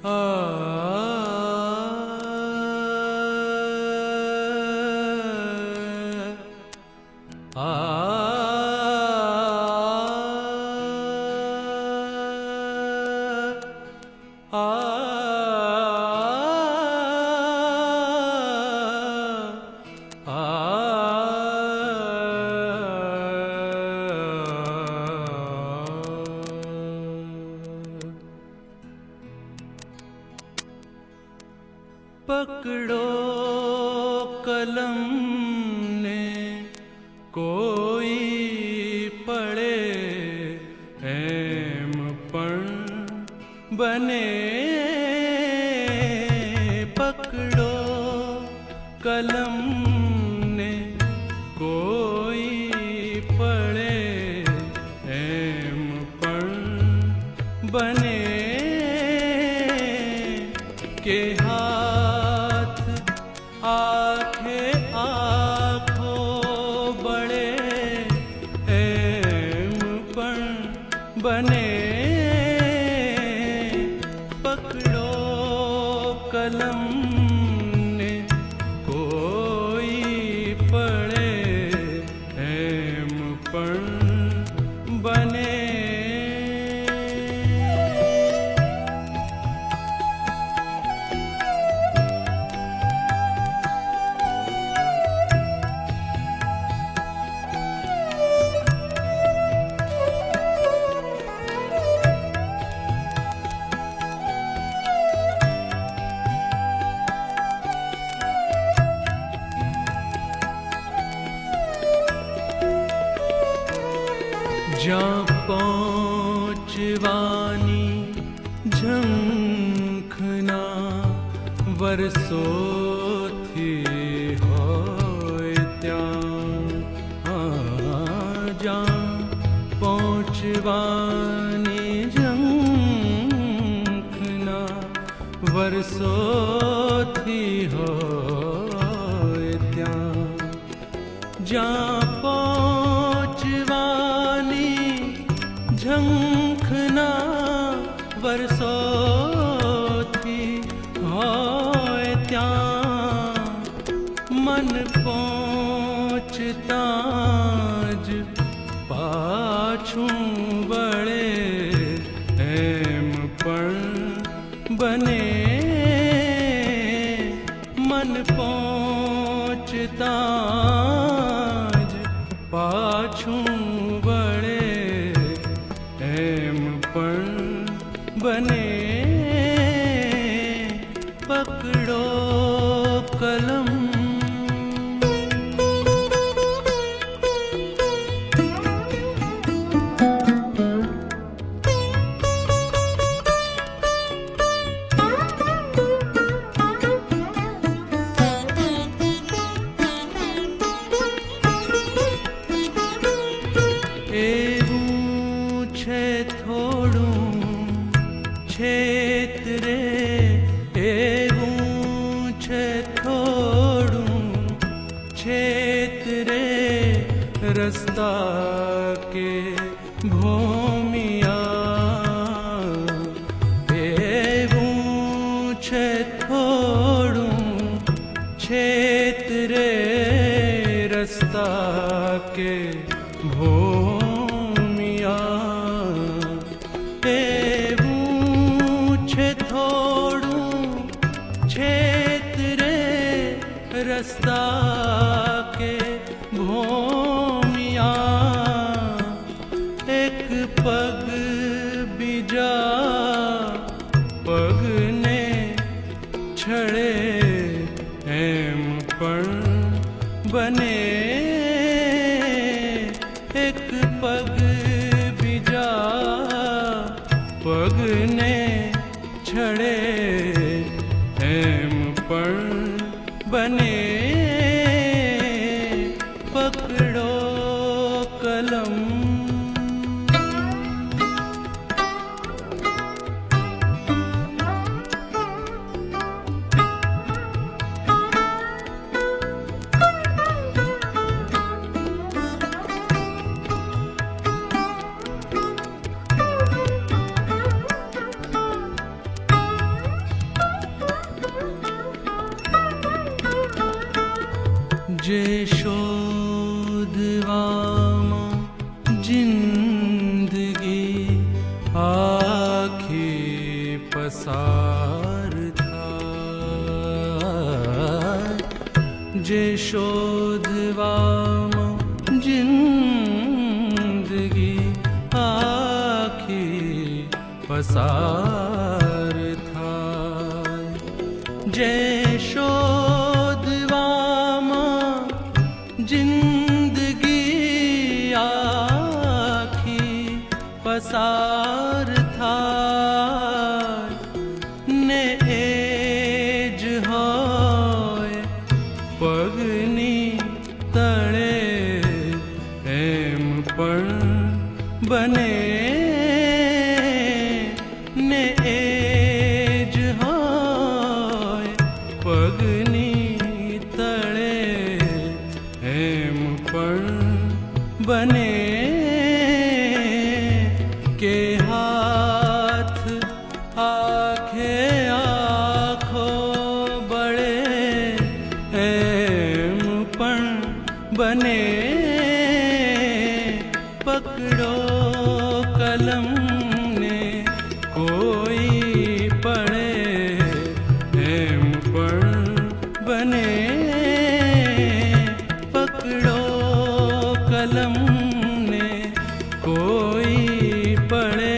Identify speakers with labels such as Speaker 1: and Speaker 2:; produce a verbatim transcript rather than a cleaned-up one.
Speaker 1: पकड़ो कलम ने कोई पड़े हेम पण बने। पकड़ो कलम ने कोई पड़े हेम पण बने के हाथ आंखें आँखों बड़े हेम पण बने। पकड़ो कलम ने कोई पड़े हेम पण बने। जहाँ पहुँचवानी झंखना वरसों थी होय त्यां। हाँ जहाँ पहुँचवानी झंखना वरसों थी होय त्यां। जहाँ पहुँचवानी झंखना वरसों थी होय त्यां। मन पहुँचता ज पाछूं वळे हेम पण बने। मन पहुँचता ज पाछूं वळे हेम पण बने। पकड़ो कलम क्षेत्र एवं छे थोड़ू क्षेत्र रस्ता के भूमिया। एवं छे थोड़ू क्षेत्र रस्ता के भूमिया। थोड़ू क्षेत्र रस्ता के भूमिया। एक पग बीजा पग ने छड़े हेम पण बने। एक पग बीजा पग ने छड़े हेम पण बने। पकड़ो कलम जे शोधवामा जिंदगी आखी पसार था, जे शोधवामा जिंदगी आखी पसार था, जे शोधवामा जिंदगी आखी पसार था, ने एज होय पगनी तड़े एम पण बने, ने एज होय पगनी तड़े एम पण बने, के हाथ आखे आँखों बड़े एम पण बने, पकड़ो कलम ने कोई पढ़े एम पण बने, पकड़ो कलम ने कोई पढ़े